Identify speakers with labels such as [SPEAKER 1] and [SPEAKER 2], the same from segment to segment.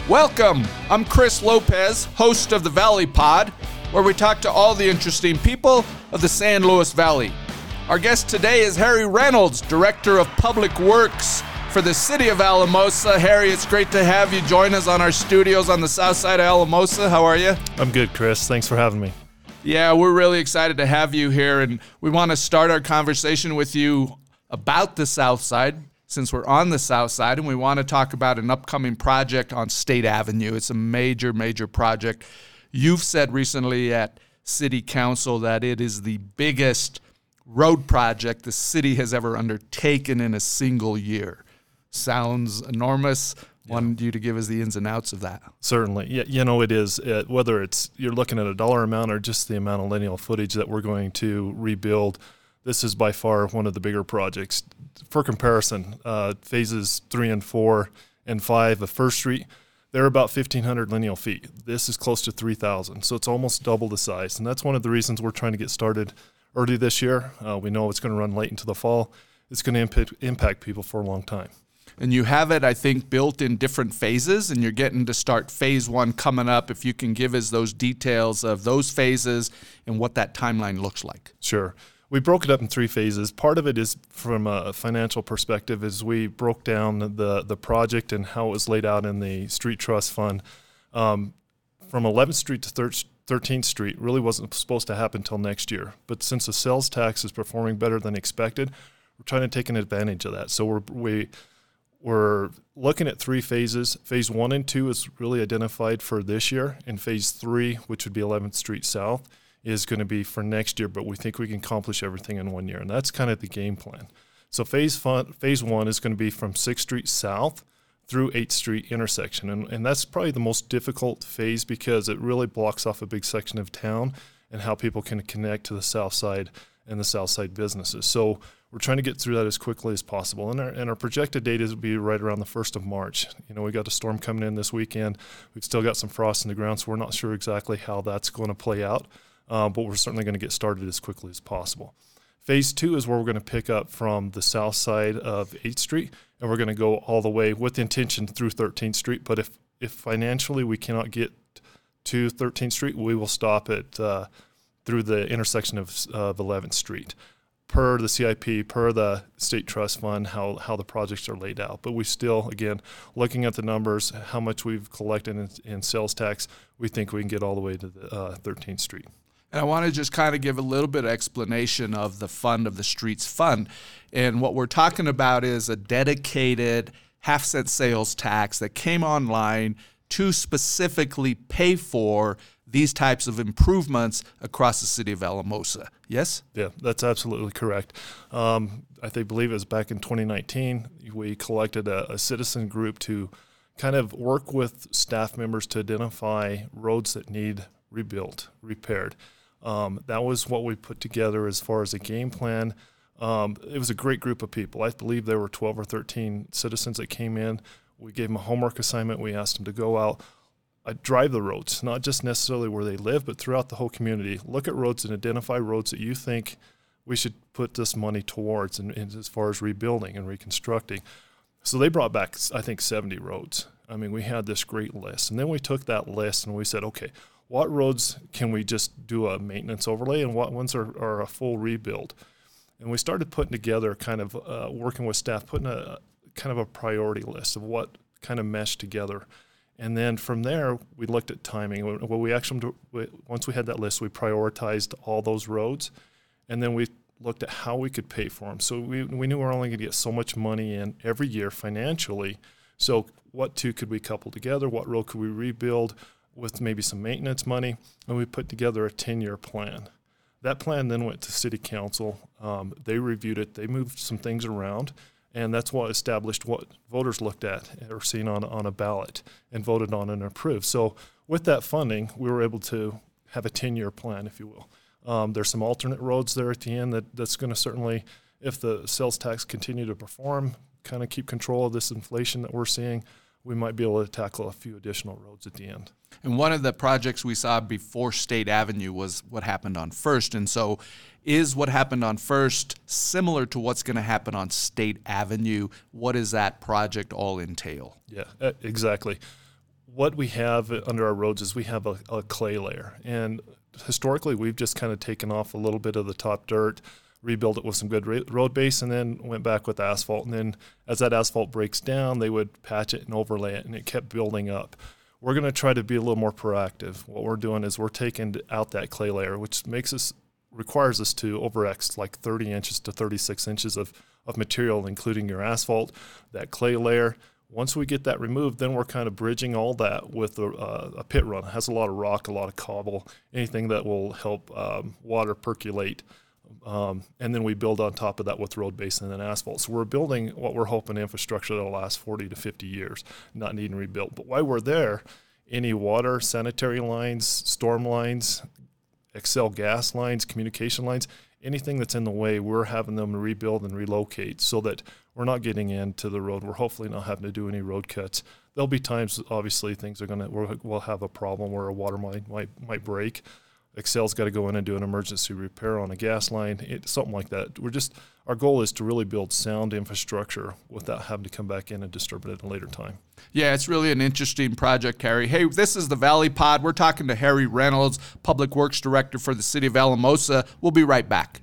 [SPEAKER 1] Welcome. I'm Chris Lopez, host of the Valley Pod, where we talk to all the interesting people of the San Luis Valley. Our guest today is Harry Reynolds, Director of Public Works for the City of Alamosa. Harry, it's great to have you join us on our studios on the south side of Alamosa. How are you?
[SPEAKER 2] I'm good, Chris. Thanks for having me.
[SPEAKER 1] Yeah, we're really excited to have you here, and we want to start our conversation with you about the south side, since we're on the south side, and we want to talk about an upcoming project on State Avenue. It's a major, major project. You've said recently at City Council that it is the biggest road project the city has ever undertaken in a single year. Sounds enormous. Wanted you to give us the ins and outs of that.
[SPEAKER 2] Certainly. Yeah, it is. Whether it's you're looking at a dollar amount or just the amount of lineal footage that we're going to rebuild, this is by far one of the bigger projects. For comparison, phases 3 and 4 and 5 of First Street, they're about 1,500 lineal feet. This is close to 3,000, so it's almost double the size. And that's one of the reasons we're trying to get started early this year. We know it's going to run late into the fall. It's going to impact people for a long time.
[SPEAKER 1] And you have it, I think, built in different phases, and you're getting to start phase 1 coming up. If you can give us those details of those phases and what that timeline looks like.
[SPEAKER 2] Sure. We broke it up in 3 phases. Part of it is from a financial perspective is we broke down the project and how it was laid out in the Street Trust Fund. From 11th Street to 13th Street really wasn't supposed to happen until next year. But since the sales tax is performing better than expected, we're trying to take an advantage of that. So we're looking at 3 phases. Phase 1 and 2 is really identified for this year, and phase 3, which would be 11th Street South, is going to be for next year, but we think we can accomplish everything in 1 year, and that's kind of the game plan. So phase 1 is going to be from 6th Street South through 8th Street intersection, and that's probably the most difficult phase because it really blocks off a big section of town and how people can connect to the south side and the south side businesses. So we're trying to get through that as quickly as possible, and our projected date is to be right around the 1st of March. We got a storm coming in this weekend. We've still got some frost in the ground, so we're not sure exactly how that's going to play out. But we're certainly going to get started as quickly as possible. Phase 2 is where we're going to pick up from the south side of 8th Street, and we're going to go all the way with the intention through 13th Street. But if financially we cannot get to 13th Street, we will stop it through the intersection of 11th Street, per the CIP, per the State Trust Fund, how the projects are laid out. But we still, again, looking at the numbers, how much we've collected in sales tax, we think we can get all the way to the 13th Street.
[SPEAKER 1] And I want to just kind of give a little bit of explanation of the fund, of the Streets Fund. And what we're talking about is a dedicated half-cent sales tax that came online to specifically pay for these types of improvements across the city of Alamosa. Yes?
[SPEAKER 2] Yeah, that's absolutely correct. I believe it was back in 2019, we collected a citizen group to kind of work with staff members to identify roads that need rebuilt, repaired. That was what we put together as far as a game plan. It was a great group of people. I believe there were 12 or 13 citizens that came in. We gave them a homework assignment. We asked them to go out, drive the roads, not just necessarily where they live, but throughout the whole community. Look at roads and identify roads that you think we should put this money towards and as far as rebuilding and reconstructing. So they brought back, I think, 70 roads. I mean, we had this great list. And then we took that list and we said, okay, what roads can we just do a maintenance overlay and what ones are a full rebuild? And we started putting together kind of working with staff, putting a kind of a priority list of what kind of meshed together. And then from there, we looked at timing. Once we had that list, we prioritized all those roads, and then we looked at how we could pay for them. So we knew we were only going to get so much money in every year financially. So what two could we couple together? What road could we rebuild with maybe some maintenance money? And we put together a 10-year plan. That plan then went to City Council. They reviewed it. They moved some things around. And that's what established what voters looked at or seen on a ballot and voted on and approved. So with that funding, we were able to have a 10-year plan, if you will. There's some alternate roads there at the end that's going to certainly, if the sales tax continue to perform, kind of keep control of this inflation that we're seeing, we might be able to tackle a few additional roads at the end.
[SPEAKER 1] And one of the projects we saw before State Avenue was what happened on First. And so is what happened on First similar to what's going to happen on State Avenue? What does that project all entail?
[SPEAKER 2] Yeah, exactly. what we have under our roads is we have a clay layer. And historically, we've just kind of taken off a little bit of the top dirt, rebuilt it with some good road base, and then went back with asphalt. And then as that asphalt breaks down, they would patch it and overlay it, and it kept building up. We're going to try to be a little more proactive. What we're doing is we're taking out that clay layer, which requires us to over-X like 30 inches to 36 inches of material, including your asphalt, that clay layer. Once we get that removed, then we're kind of bridging all that with a pit run. It has a lot of rock, a lot of cobble, anything that will help water percolate. And then we build on top of that with road base and then asphalt. So we're building what we're hoping infrastructure that will last 40 to 50 years, not needing rebuilt. But while we're there, any water, sanitary lines, storm lines, Excel gas lines, communication lines, anything that's in the way, we're having them rebuild and relocate so that we're not getting into the road. We're hopefully not having to do any road cuts. There'll be times, obviously, things we'll have a problem where a water line might break. Excel's got to go in and do an emergency repair on a gas line, something like that. Our goal is to really build sound infrastructure without having to come back in and disturb it at a later time.
[SPEAKER 1] Yeah, it's really an interesting project, Harry. Hey, this is the Valley Pod. We're talking to Harry Reynolds, Public Works Director for the City of Alamosa. We'll be right back.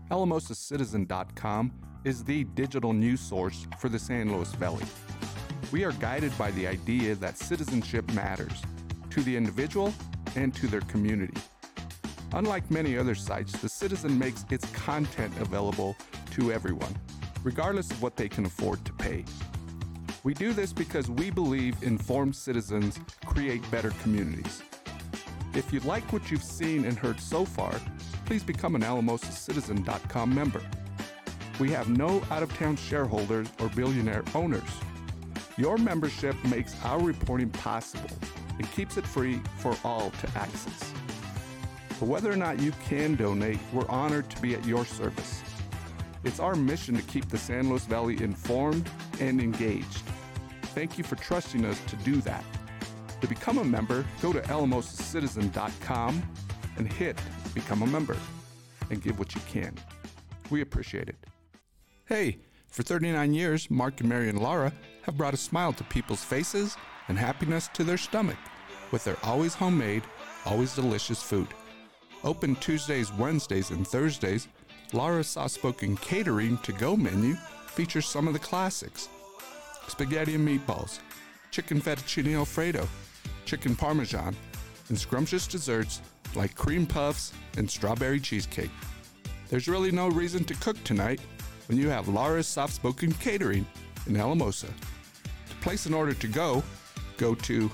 [SPEAKER 3] AlamosaCitizen.com is the digital news source for the San Luis Valley. We are guided by the idea that citizenship matters to the individual and to their community. Unlike many other sites, the Citizen makes its content available to everyone, regardless of what they can afford to pay. We do this because we believe informed citizens create better communities. If you like what you've seen and heard so far, please become an AlamosaCitizen.com member. We have no out-of-town shareholders or billionaire owners. Your membership makes our reporting possible and keeps it free for all to access. But whether or not you can donate, we're honored to be at your service. It's our mission to keep the San Luis Valley informed and engaged. Thank you for trusting us to do that. To become a member, go to AlamosaCitizen.com and hit Become a Member and give what you can. We appreciate it. Hey, for 39 years, Mark and Mary and Laura have brought a smile to people's faces and happiness to their stomach with their always homemade, always delicious food. Open Tuesdays, Wednesdays, and Thursdays, Laura's soft-spoken catering to-go menu features some of the classics: spaghetti and meatballs, chicken fettuccine alfredo, chicken parmesan, and scrumptious desserts like cream puffs and strawberry cheesecake. There's really no reason to cook tonight when you have Laura's soft-spoken catering in Alamosa. To place an order to go to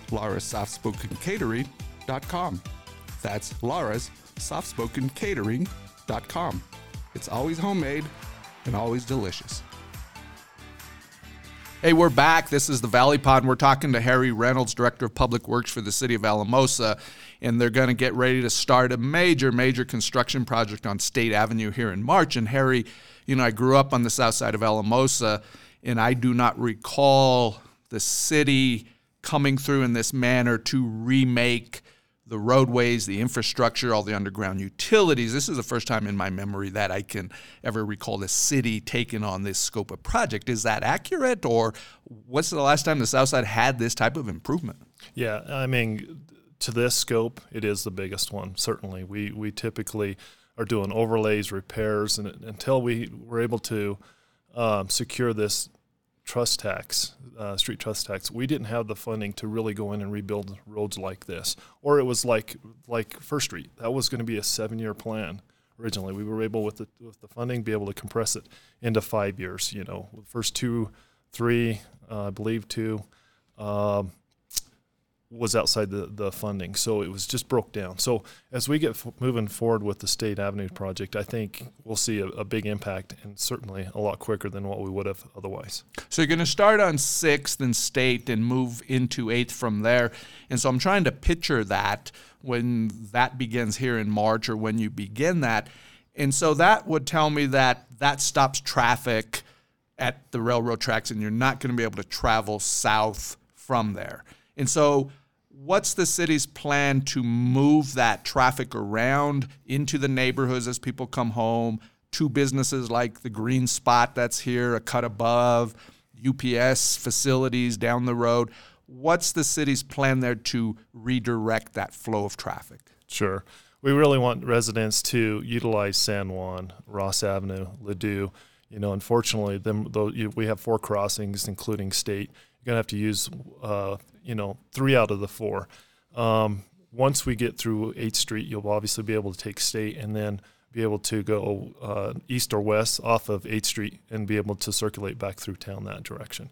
[SPEAKER 3] laurasoftspokenscatering.com. That's laurasoftspokenscatering.com. It's always homemade and always delicious.
[SPEAKER 1] Hey, we're back. This is the Valley Pod, and we're talking to Harry Reynolds, Director of Public Works for the City of Alamosa, and they're going to get ready to start a major construction project on State Avenue here in March. And Harry, I grew up on the south side of Alamosa, and I do not recall the city coming through in this manner to remake the roadways, the infrastructure, all the underground utilities. This is the first time in my memory that I can ever recall the city taking on this scope of project. Is that accurate, or what's the last time the South Side had this type of improvement?
[SPEAKER 2] Yeah, I mean, to this scope, it is the biggest one, certainly. We typically are doing overlays, repairs, and until we were able to secure this trust tax, street trust tax, we didn't have the funding to really go in and rebuild roads like this. Or it was like First Street. That was going to be a 7-year plan originally. We were able, with the funding, be able to compress it into 5 years. The first 2, 3, I believe 2, was outside the funding. So it was just broke down. So as we get moving forward with the State Avenue project, I think we'll see a big impact, and certainly a lot quicker than what we would have otherwise.
[SPEAKER 1] So you're going to start on 6th and State and move into 8th from there. And so I'm trying to picture that when that begins here in March, or when you begin that. And so that would tell me that stops traffic at the railroad tracks, and you're not going to be able to travel south from there. And so what's the city's plan to move that traffic around into the neighborhoods as people come home, to businesses like the Green Spot that's here, a cut above, UPS facilities down the road? What's the city's plan there to redirect that flow of traffic?
[SPEAKER 2] Sure. We really want residents to utilize San Juan, Ross Avenue, Ladue. Unfortunately, we have 4 crossings, including State. You're going to have to use, 3 out of the 4. Once we get through 8th Street, you'll obviously be able to take State and then be able to go east or west off of 8th Street and be able to circulate back through town that direction.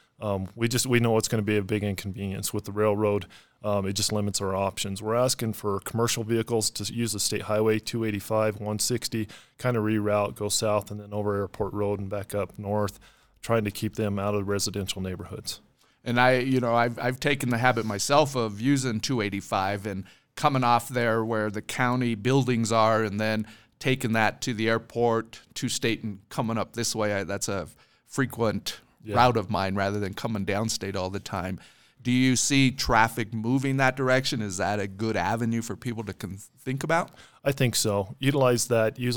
[SPEAKER 2] We know it's going to be a big inconvenience with the railroad. It just limits our options. We're asking for commercial vehicles to use the State Highway 285, 160, kind of reroute, go south and then over Airport Road and back up north, trying to keep them out of residential neighborhoods.
[SPEAKER 1] And I've taken the habit myself of using 285 and coming off there where the county buildings are and then taking that to the airport, to State, and coming up this way. That's a frequent route of mine rather than coming down State all the time. Do you see traffic moving that direction? Is that a good avenue for people to think about?
[SPEAKER 2] I think so. Utilize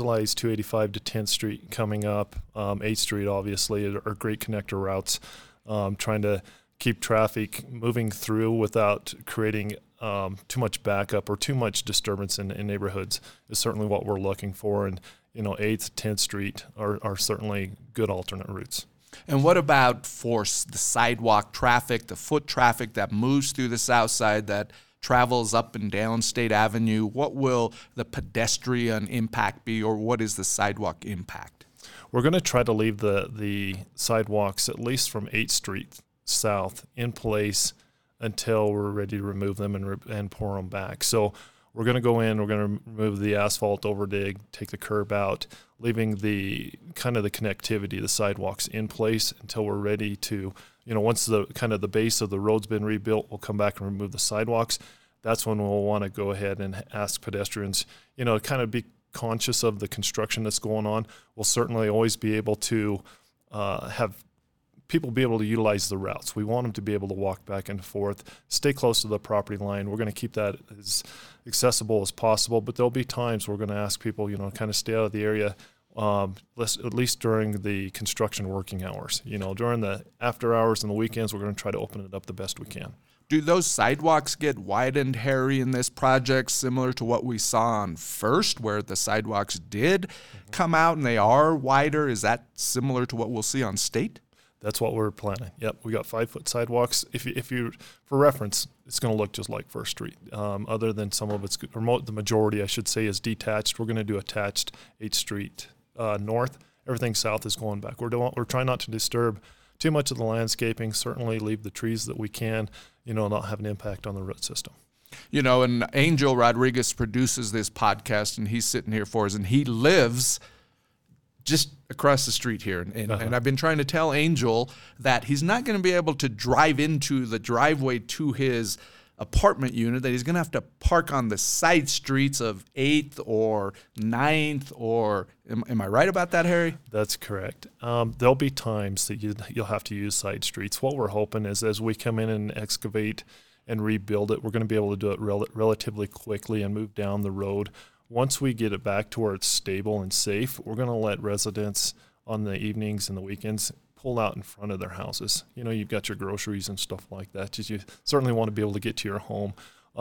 [SPEAKER 2] 285 to 10th Street coming up. 8th Street, obviously, are great connector routes. Trying to keep traffic moving through without creating too much backup or too much disturbance in neighborhoods is certainly what we're looking for. And, 8th, 10th Street are certainly good alternate routes.
[SPEAKER 1] And what about the sidewalk traffic, the foot traffic that moves through the south side, that travels up and down State Avenue? What will the pedestrian impact be, or what is the sidewalk impact?
[SPEAKER 2] We're going to try to leave the sidewalks, at least from 8th Street south, in place until we're ready to remove them and pour them back. So we're going to go in, we're going to remove the asphalt overdig, take the curb out, leaving the kind of the connectivity, the sidewalks in place until we're ready to, once the kind of the base of the road's been rebuilt, we'll come back and remove the sidewalks. That's when we'll want to go ahead and ask pedestrians, to kind of be conscious of the construction that's going on. We'll certainly always be able to have people be able to utilize the routes. We want them to be able to walk back and forth, stay close to the property line. We're going to keep that as accessible as possible, but there'll be times we're going to ask people, kind of stay out of the area, at least during the construction working hours. During the after hours and the weekends, we're going to try to open it up the best we can.
[SPEAKER 1] Do those sidewalks get widened, Harry, in this project, similar to what we saw on First, where the sidewalks did come out and they are wider? Is that similar to what we'll see on State?
[SPEAKER 2] That's what we're planning. Yep, we got 5-foot sidewalks. If you, for reference, it's going to look just like First Street. Other than some of it's, or the majority, I should say, is detached. We're going to do attached 8th Street north. Everything south is going back. We're trying not to disturb too much of the landscaping. Certainly leave the trees that we can, not have an impact on the root system.
[SPEAKER 1] And Angel Rodriguez produces this podcast, and he's sitting here for us, and he lives just across the street here. And I've been trying to tell Angel that he's not going to be able to drive into the driveway to his apartment unit, that he's going to have to park on the side streets of 8th or 9th, or am I right about that, Harry?
[SPEAKER 2] That's correct. There'll be times that you'll have to use side streets. What we're hoping is as we come in and excavate and rebuild it, we're going to be able to do it relatively quickly and move down the road. Once we get it back to where it's stable and safe, we're going to let residents on the evenings and the weekends pull out in front of their houses. You've got your groceries and stuff like that. You certainly want to be able to get to your home.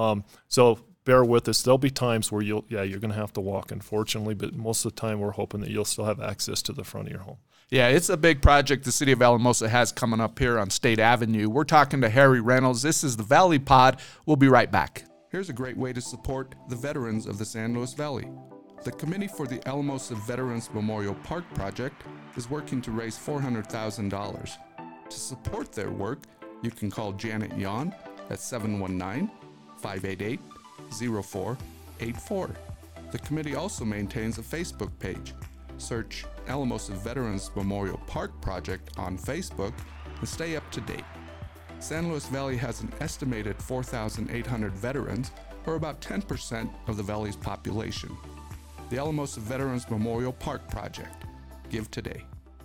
[SPEAKER 2] So bear with us. There'll be times where you're going to have to walk, unfortunately, but most of the time we're hoping that you'll still have access to the front of your home. Yeah,
[SPEAKER 1] it's a big project the city of Alamosa has coming up here on State Avenue. We're talking to Harry Reynolds. This is the Valley Pod. We'll be right back.
[SPEAKER 3] Here's a great way to support the veterans of the San Luis Valley. The Committee for the Alamosa Veterans Memorial Park Project is working to raise $400,000. To support their work, you can call Janet Yon at 719-588-0484. The committee also maintains a Facebook page. Search Alamosa Veterans Memorial Park Project on Facebook and stay up to date. San Luis Valley has an estimated 4,800 veterans, or about 10% of the valley's population. The Alamosa Veterans Memorial Park Project. Give today.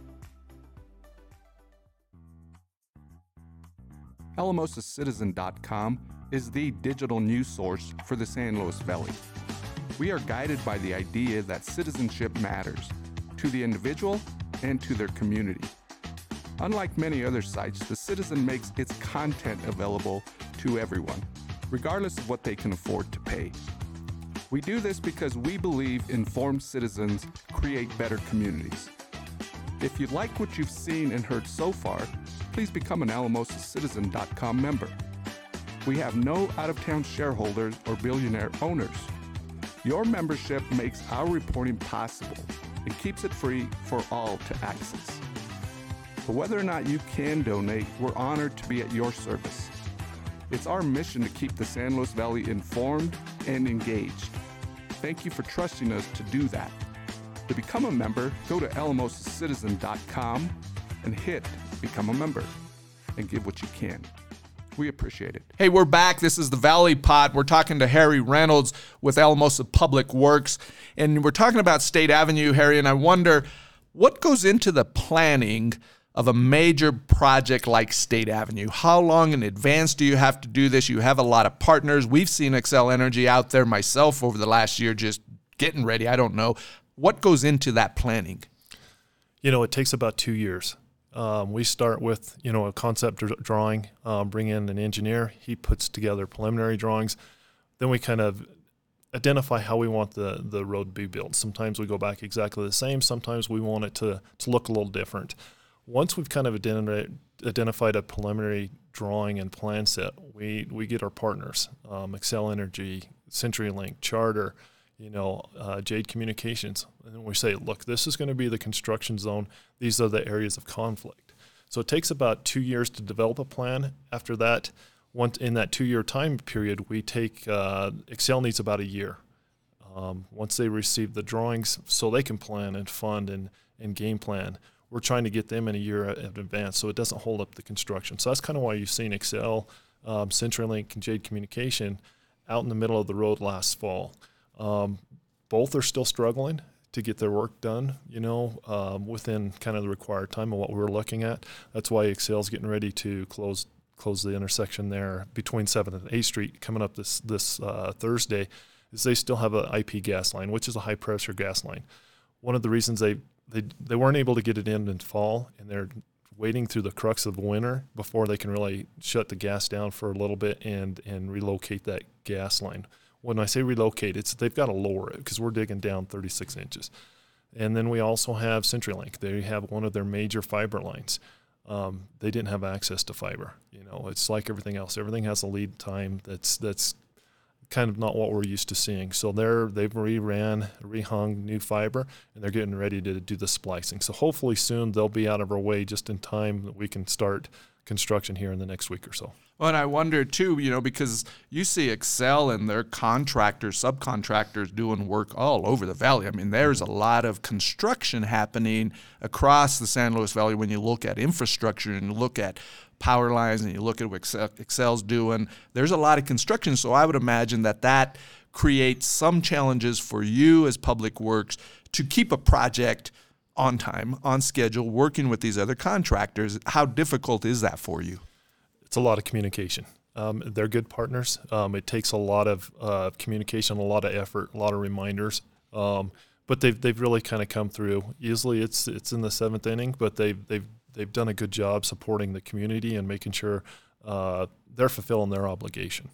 [SPEAKER 3] AlamosaCitizen.com is the digital news source for the San Luis Valley. We are guided by the idea that citizenship matters to the individual and to their community. Unlike many other sites, the Citizen makes its content available to everyone, regardless of what they can afford to pay. We do this because we believe informed citizens create better communities. If you like what you've seen and heard so far, please become an AlamosasCitizen.com member. We have no out-of-town shareholders or billionaire owners. Your membership makes our reporting possible and keeps it free for all to access. But whether or not you can donate, we're honored to be at your service. It's our mission to keep the San Luis Valley informed and engaged. Thank you for trusting us to do that. To become a member, go to AlamosasCitizen.com and hit Become a Member and give what you can. We appreciate it.
[SPEAKER 1] Hey, we're back. This is the Valley Pod. We're talking to Harry Reynolds with Alamosa Public Works, and we're talking about State Avenue, Harry, and I wonder what goes into the planning of a major project like State Avenue. How long in advance do you have to do this? You have a lot of partners. We've seen Xcel Energy out there myself over the last year just getting ready. I don't know. What goes into that planning?
[SPEAKER 2] It takes about 2 years. We start with, a concept drawing, bring in an engineer. He puts together preliminary drawings. Then we kind of identify how we want the road to be built. Sometimes we go back exactly the same. Sometimes we want it to look a little different. Once we've kind of identified a preliminary drawing and plan set, we get our partners, Xcel Energy, CenturyLink, Charter, Jade Communications, and we say, look, this is going to be the construction zone. These are the areas of conflict. So it takes about 2 years to develop a plan. After that, in that 2-year time period, we take Xcel needs about a year. Once they receive the drawings, so they can plan and fund and game plan. We're trying to get them in a year in advance so it doesn't hold up the construction. So that's kind of why you've seen Xcel, CenturyLink, and Jade Communication out in the middle of the road last fall. Both are still struggling to get their work done, within kind of the required time of what we're looking at. That's why Xcel's getting ready to close the intersection there between 7th and 8th Street coming up this Thursday, is they still have an IP gas line, which is a high-pressure gas line. One of the reasons they weren't able to get it in fall, and they're waiting through the crux of winter before they can really shut the gas down for a little bit and relocate that gas line. When I say relocate, they've got to lower it because we're digging down 36 inches. And then we also have CenturyLink. They have one of their major fiber lines. They didn't have access to fiber. It's like everything else. Everything has a lead time that's kind of not what we're used to seeing. So they've rehung new fiber, and they're getting ready to do the splicing. So hopefully soon they'll be out of our way just in time that we can start construction here in the next week or so.
[SPEAKER 1] Well, and I wonder too, because you see Xcel and their contractors, subcontractors doing work all over the valley. I mean, there's a lot of construction happening across the San Luis Valley when you look at infrastructure and you look at power lines and you look at what Xcel's doing. There's a lot of construction, so I would imagine that creates some challenges for you as Public Works to keep a project on time, on schedule, working with these other contractors. How difficult is that for you?
[SPEAKER 2] It's a lot of communication. They're good partners. It takes a lot of communication, a lot of effort, a lot of reminders. But they've really kind of come through. Usually it's in the 7th inning, but they've done a good job supporting the community and making sure they're fulfilling their obligation.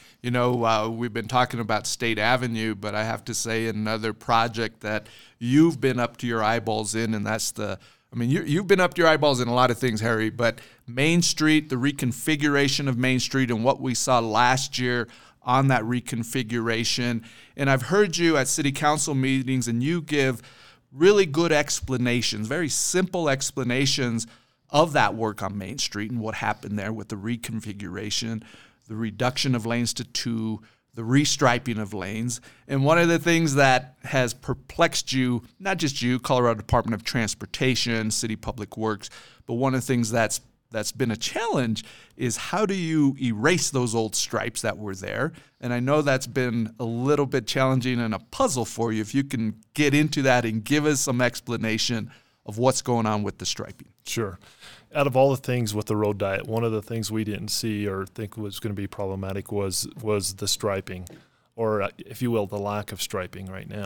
[SPEAKER 1] We've been talking about State Avenue, but I have to say another project that you've been up to your eyeballs in, and that's you've been up to your eyeballs in a lot of things, Harry, but Main Street, the reconfiguration of Main Street and what we saw last year on that reconfiguration. And I've heard you at city council meetings, and you give really good explanations, very simple explanations of that work on Main Street and what happened there with the reconfiguration, the reduction of lanes to 2, the restriping of lanes. And one of the things that has perplexed you, not just you, Colorado Department of Transportation, City Public Works, but one of the things that's been a challenge is how do you erase those old stripes that were there? And I know that's been a little bit challenging and a puzzle for you. If you can get into that and give us some explanation of what's going on with the striping.
[SPEAKER 2] Sure. Out of all the things with the road diet, one of the things we didn't see or think was going to be problematic was the striping, or if you will, the lack of striping right now.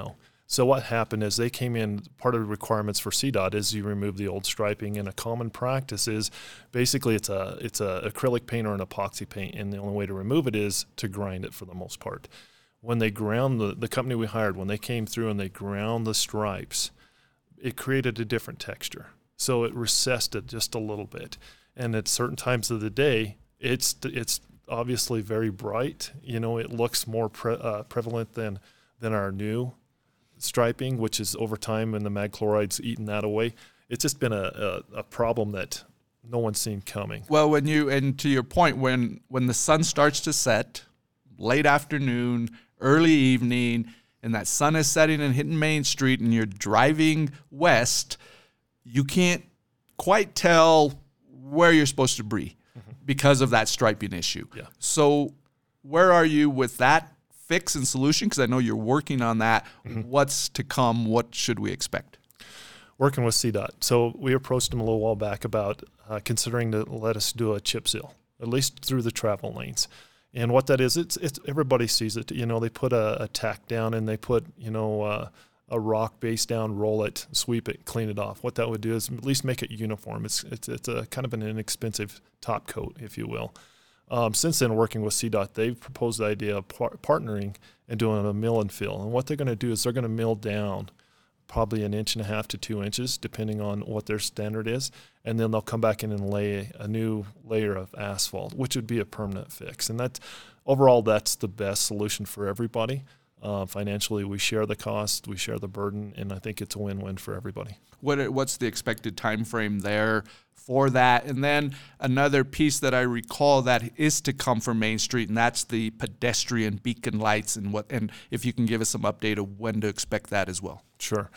[SPEAKER 2] So what happened is they came in, part of the requirements for CDOT is you remove the old striping, and a common practice is basically it's a acrylic paint or an epoxy paint, and the only way to remove it is to grind it for the most part. When they ground, the company we hired, when they came through and they ground the stripes, it created a different texture. So it recessed it just a little bit. And at certain times of the day, it's obviously very bright. It looks more prevalent than our new striping, which is over time, and the mag chloride's eaten that away. It's just been a problem that no one's seen coming.
[SPEAKER 1] Well, and to your point, when the sun starts to set, late afternoon, early evening, and that sun is setting and hitting Main Street, and you're driving west, you can't quite tell where you're supposed to be because of that striping issue.
[SPEAKER 2] Yeah.
[SPEAKER 1] So where are you with that fix and solution? Because I know you're working on that. What's to come? What should we expect?
[SPEAKER 2] Working with CDOT. So we approached them a little while back about considering to let us do a chip seal, at least through the travel lanes. And what that is, it's everybody sees it. They put a tack down, and they put a rock base down, roll it, sweep it, clean it off. What that would do is at least make it uniform. It's a kind of an inexpensive top coat, if you will. Since then, working with CDOT, they've proposed the idea of partnering and doing a mill and fill. And what they're going to do is they're going to mill down probably 1.5 inches to 2 inches, depending on what their standard is. And then they'll come back in and lay a new layer of asphalt, which would be a permanent fix. And overall, that's the best solution for everybody. Financially, we share the cost, we share the burden, and I think it's a win-win for everybody.
[SPEAKER 1] What's the expected time frame there for that? And then another piece that I recall that is to come from Main Street, and that's the pedestrian beacon lights, and if you can give us some update of when to expect that as well.
[SPEAKER 2] Sure.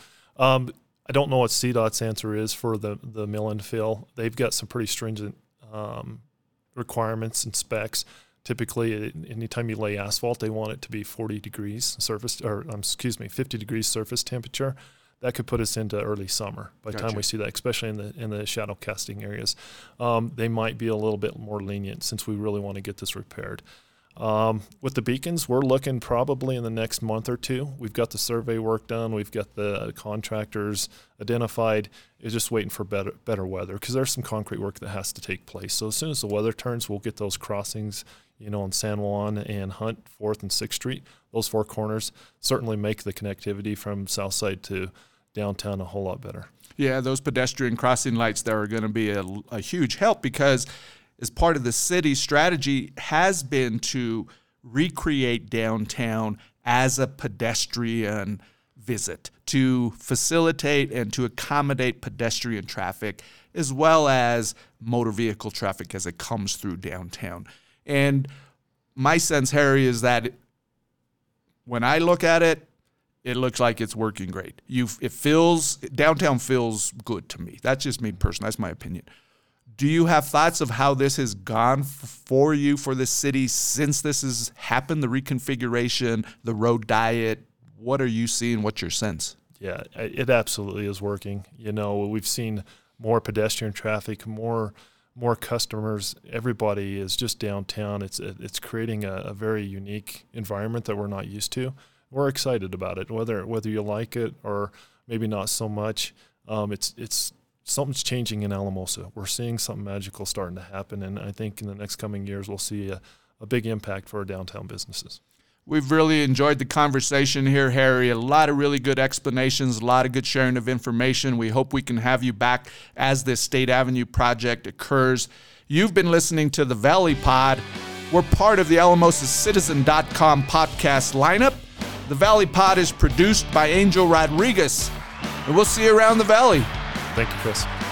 [SPEAKER 2] I don't know what CDOT's answer is for the mill and fill. They've got some pretty stringent requirements and specs. Typically, anytime you lay asphalt, they want it to be 50 degrees surface temperature. That could put us into early summer by the time we see that, especially in the shadow casting areas. They might be a little bit more lenient since we really want to get this repaired. With the beacons, we're looking probably in the next month or two. We've got the survey work done. We've got the contractors identified. It's just waiting for better weather because there's some concrete work that has to take place. So as soon as the weather turns, we'll get those crossings, on San Juan and Hunt, 4th and 6th Street. Those four corners certainly make the connectivity from South Side to downtown a whole lot better.
[SPEAKER 1] Yeah, those pedestrian crossing lights there are going to be a huge help because as part of the city's strategy has been to recreate downtown as a pedestrian visit, to facilitate and to accommodate pedestrian traffic as well as motor vehicle traffic as it comes through downtown. And my sense, Harry, is that when I look at it, it looks like it's working great. Downtown feels good to me. That's just me personally. That's my opinion. Do you have thoughts of how this has gone for you, for the city, since this has happened, the reconfiguration, the road diet? What are you seeing? What's your sense?
[SPEAKER 2] Yeah, it absolutely is working. We've seen more pedestrian traffic, more customers. Everybody is just downtown. It's creating a very unique environment that we're not used to. We're excited about it, whether you like it or maybe not so much. It's something's changing in Alamosa. We're seeing something magical starting to happen, and I think in the next coming years we'll see a big impact for our downtown businesses.
[SPEAKER 1] We've really enjoyed the conversation here, Harry. A lot of really good explanations, a lot of good sharing of information. We hope we can have you back as this State Avenue project occurs. You've been listening to the Valley Pod. We're part of the AlamosasCitizen.com podcast lineup. The Valley Pod is produced by Angel Rodriguez, and we'll see you around the valley.
[SPEAKER 2] Thank you, Chris.